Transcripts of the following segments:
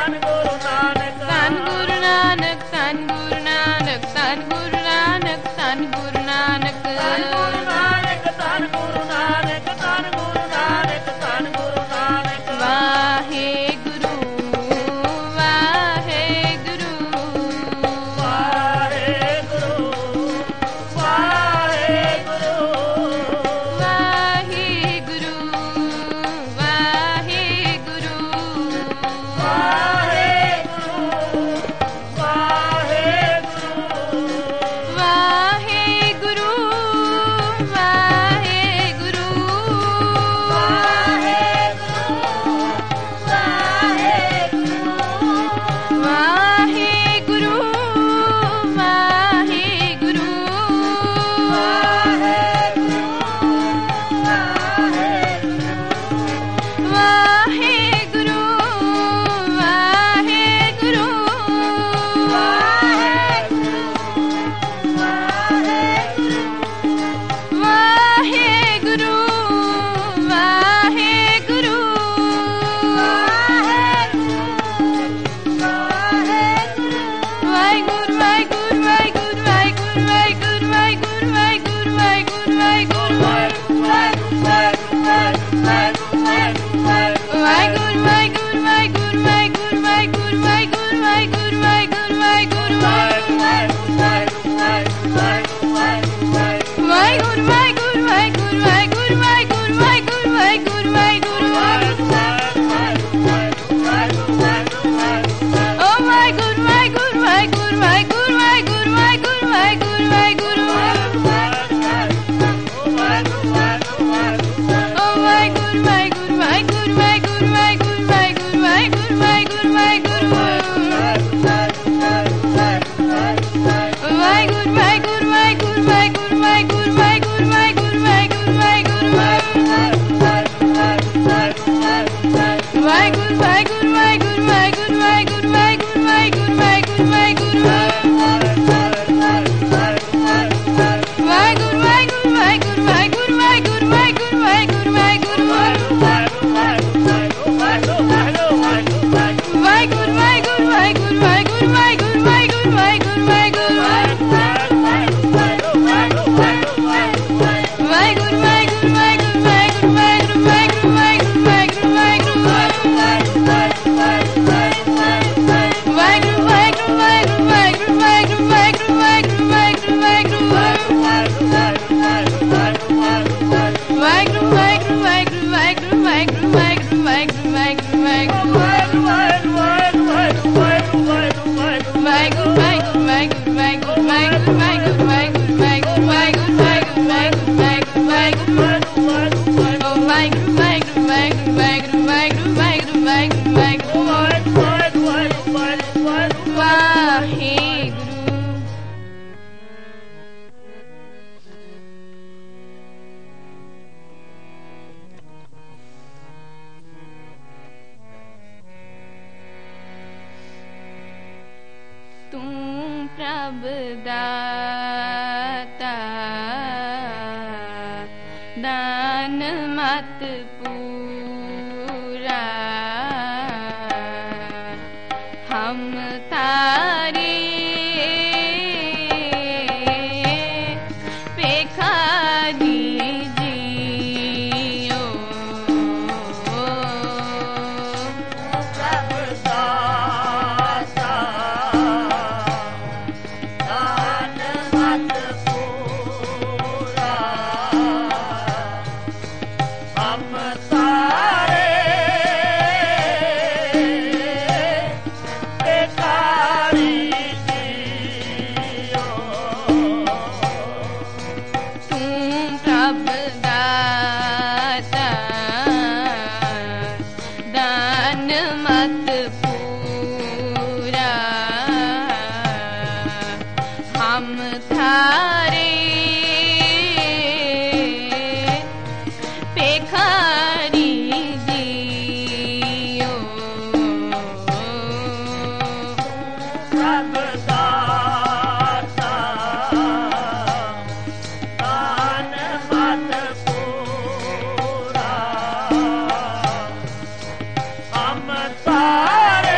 ਤਾਰੇ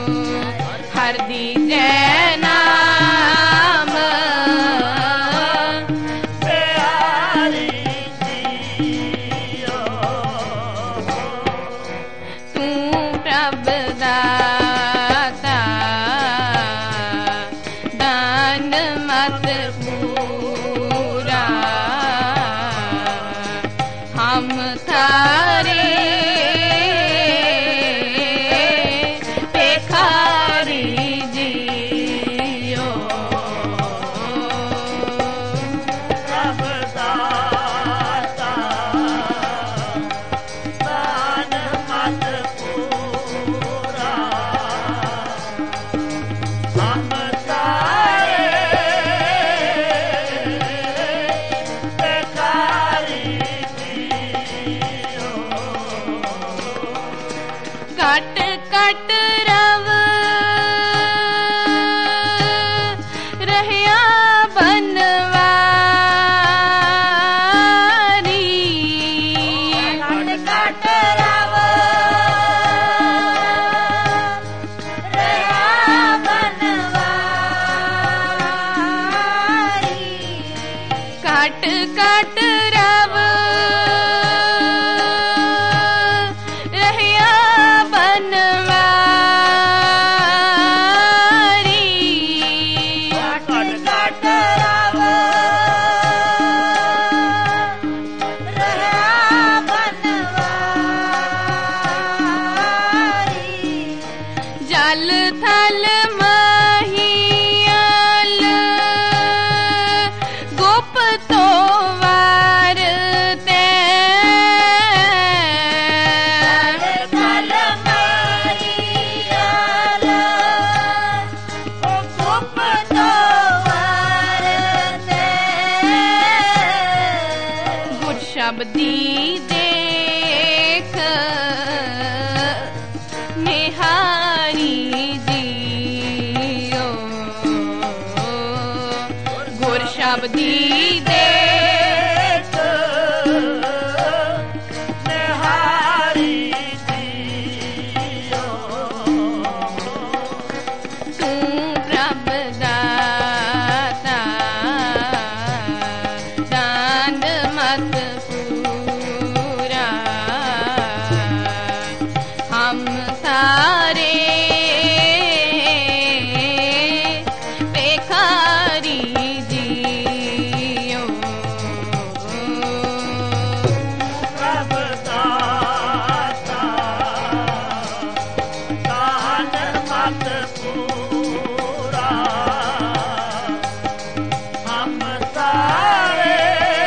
हर दीजे नाम प्यारी जियो तू प्रभ दाता दान मत पूरा हम थारे कट कट रव रहया बनवारी कट कट रव रहया बनवारी कट कट रव जल थल महियल गुप्तो वार ते जल महियल गुप्तो वार ते गुर शब्दी देख निहारी जियो गुर शब्दी देख निहारी जियो तू प्रभ दाता दान मत पूरा हम सारे बेकारी जियो प्रभ दाता दान मत पूरा हम सारे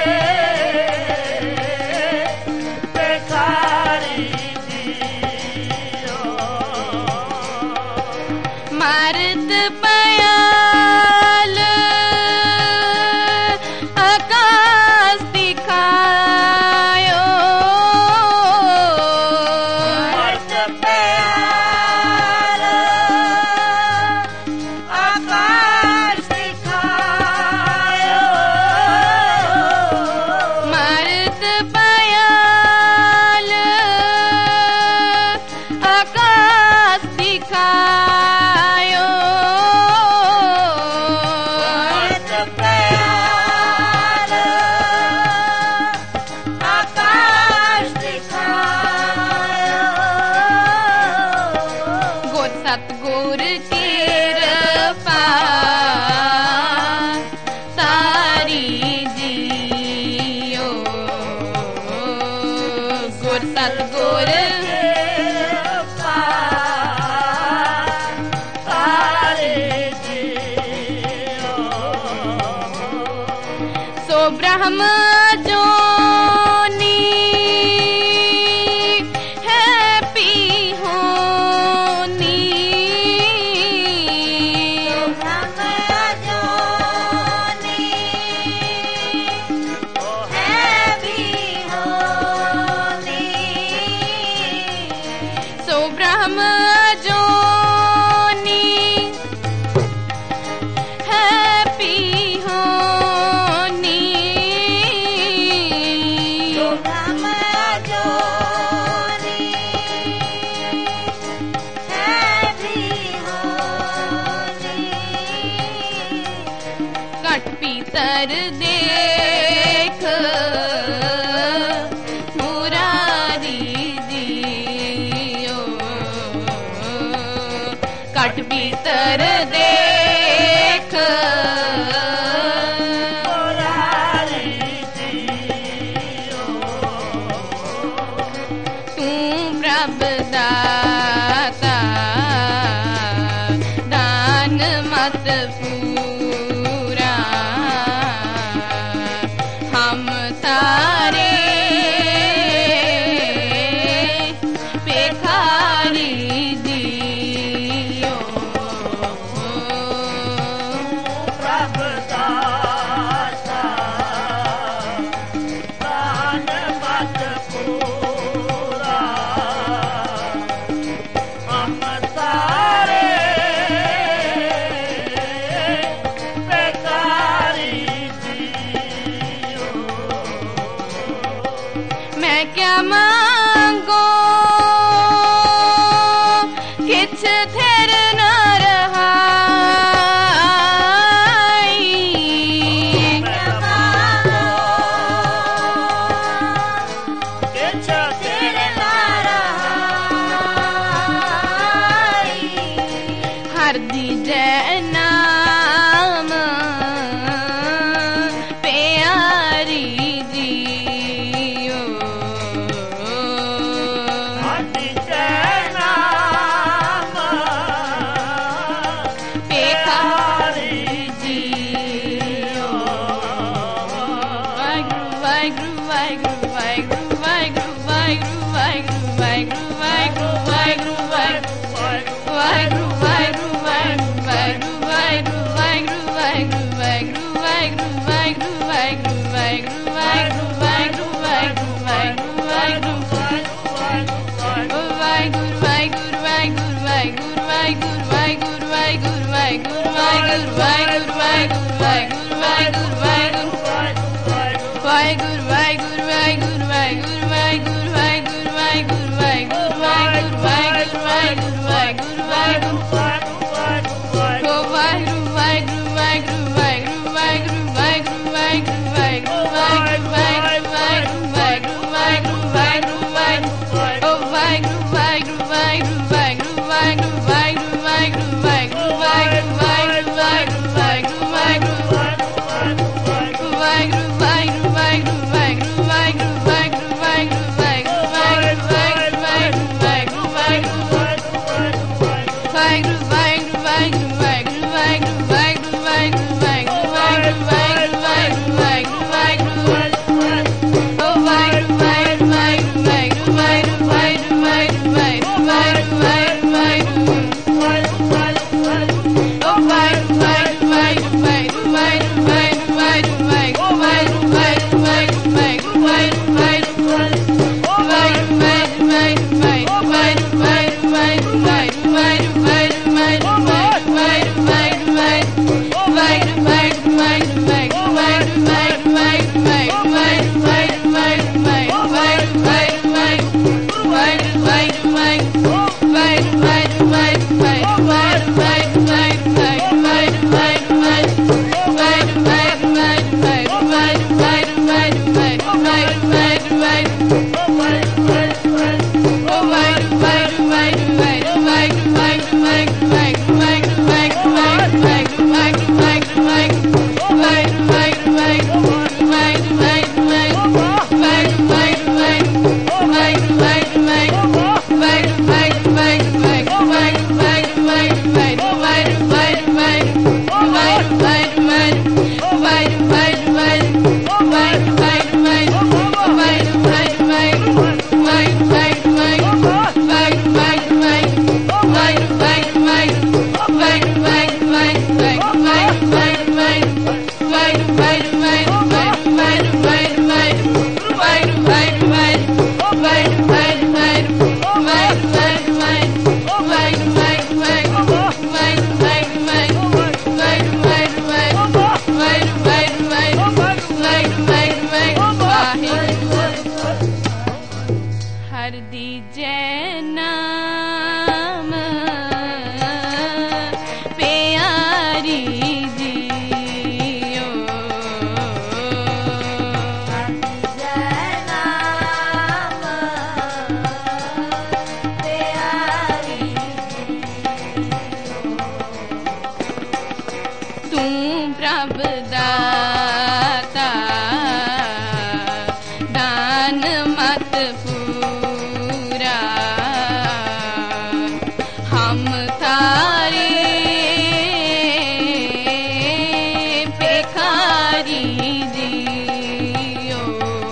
बेकारी मर्द पयाल आकाश दिखायो मर्द पयाल आकाश दिखायो मर्द पयाल आकाश दिखायो सतगुर कृपा सारी जियो गुर सतगुर कृपा सारी जियो सो ब्रह्म जोनी ब्रह्म जोनी है पी होनी भीतर देख मुरारी जियो कट भीतर देख मुरारी जियो तू प्रभ दाता दान मत पूरा हम सारे भिखारी जियो प्रभ दाता दान मत पूरा हम सारे भिखारी जियो मैं क्या मांगो किछ थिर न रहाई क्या मांगो किछ थिर न रहाई हर दीजे नाम प्यारी जियो हर दीजे नाम प्यारी जियो वाहिगुरु वाहिगुरु वाहिगुरु वाहिगुरु वाहिगुरु वाहिगुरु वाहिगुरु वाहिगुरु वाहिगुरु वाहिगुरु नाम प्यारी प्रभ दाता दान मत पूरा हम थारे भिखारी जियो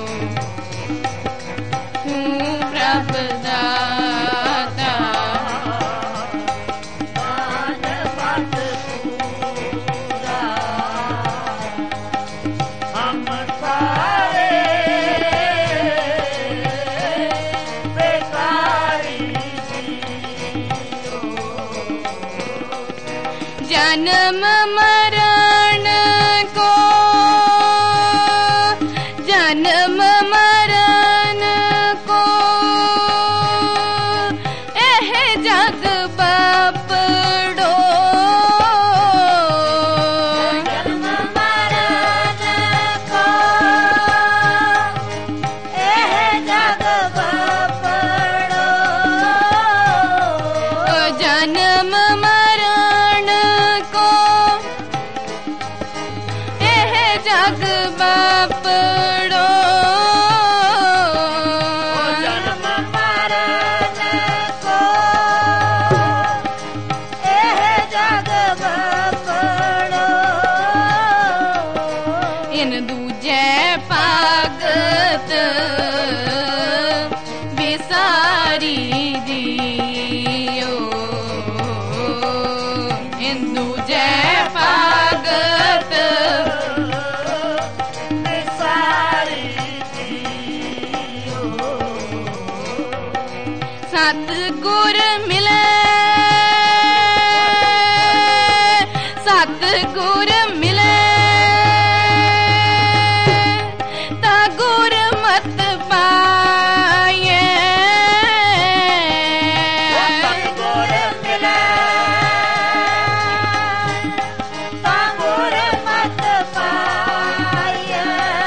तू प्रभ दाता दान मत पूरा हम सारे बेकारी जियो जन्म मरण को जन्म मरण को एह जग बपड़ो जन्म मरण को एह जग बपड़ो जन्म मरण को एह जग बपड़ो जन्म मरण को एह जग बपड़ो इन दूजे भगत बिसारी जियो इन दूजे भगत सारी जियो सतगुर मिले सतगुर मिले ता गुर मत पाए सतगुर मिले सतगुर मत पाए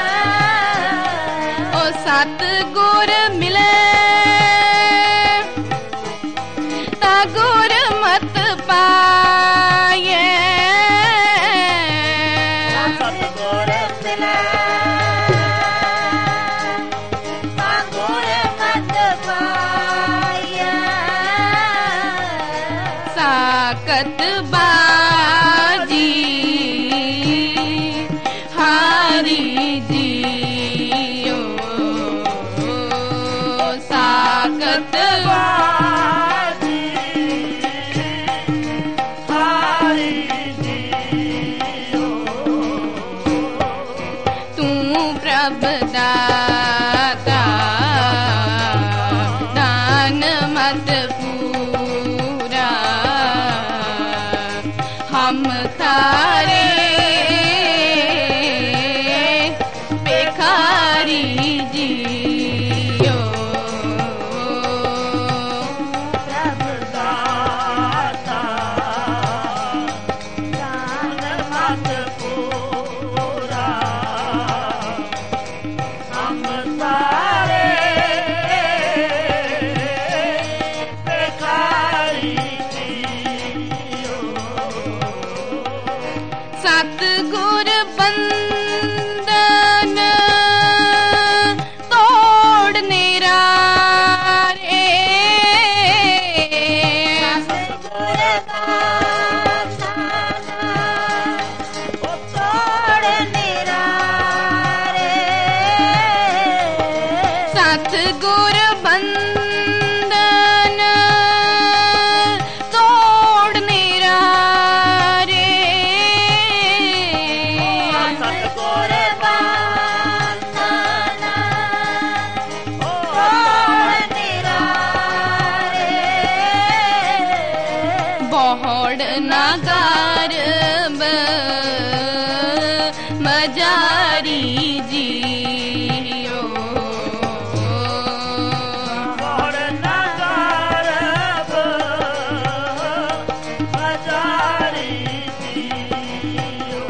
ओ सतगुर मिले ता गुर मत पाए सतगुर मिले सतगुर मत पाए साकत बाजी हारी जियो साकत बाजी हारी जियो तू प्रभ दाता दान मत पूरा हम थारे भिखारी जियो प्रभ दाता दान मत पूरा हम सारे बेकारी जियो सतगुर बंदन तोड़ निरारे सतगुर तोड़ निरारे सतगुर बंदन तोड़ निरारे सतगुर बंदन तोड़ निरारे बोहड़ नगार मजारी जियो और नगार बजारी जियो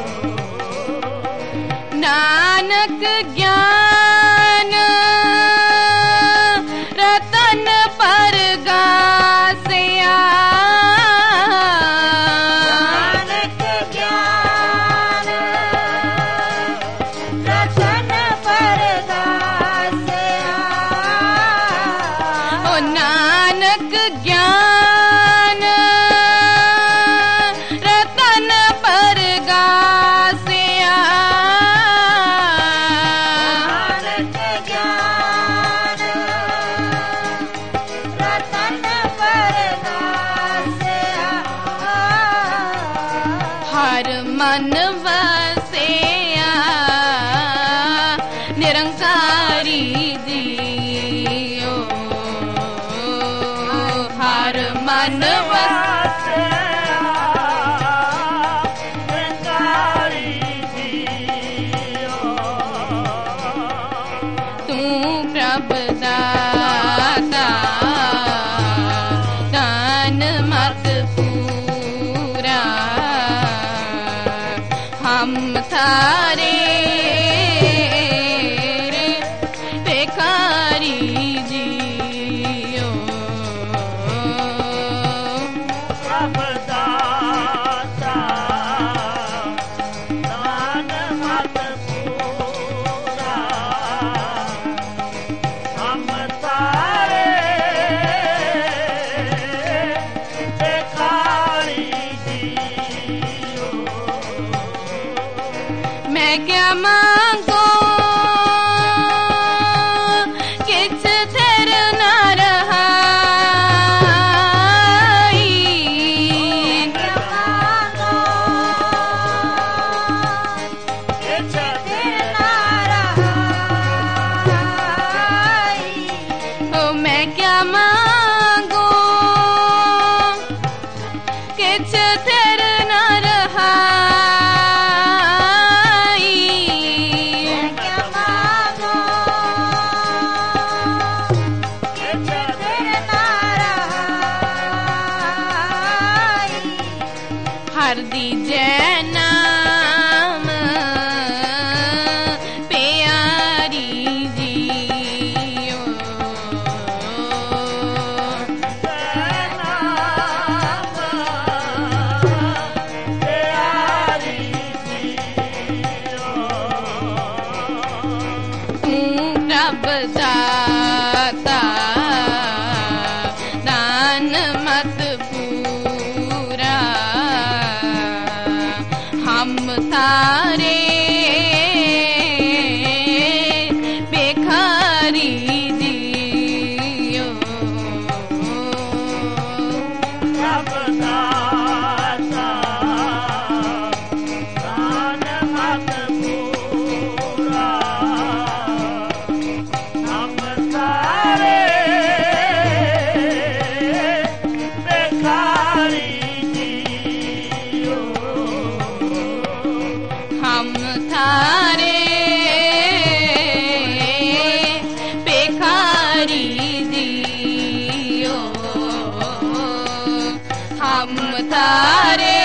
नानक ज्ञान रतन पर गासिया नानक ज्ञान हर मन वसिया निरंकारी जियो हर मन वसिया निरंकारी जियो तू प्रभ दाता दान मत पूरा हम थारे भिखारी जियो प्रभ दाता दान मत पूरा हम तारे भिखारी जियो मैं क्या मांगो किछ थिर न रहाई किछ दिन रहाई ओ मैं क्या मांगो किछ थिर न रहाई क्या मांगो किछ दिन रहाई हर दीजे नाम प्यारी जियो तू प्रभ दाता दान मत पूरा हम थारे भिखारी जियो हम थारे भिखारी जियो हम थारे